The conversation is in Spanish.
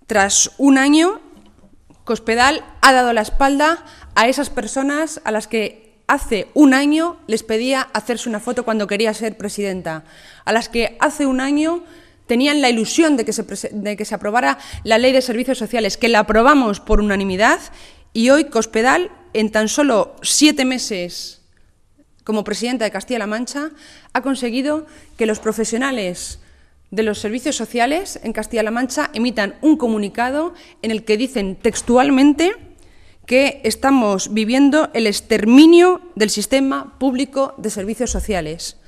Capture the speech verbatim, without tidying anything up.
Tras un año, Cospedal ha dado la espalda a esas personas a las que hace un año les pedía hacerse una foto cuando quería ser presidenta, a las que hace un año tenían la ilusión de que se, de que se aprobara la Ley de Servicios Sociales, que la aprobamos por unanimidad, y hoy Cospedal, en tan solo siete meses como presidenta de Castilla-La Mancha, ha conseguido que los profesionales de los servicios sociales en Castilla-La Mancha emitan un comunicado en el que dicen textualmente que estamos viviendo el exterminio del sistema público de servicios sociales.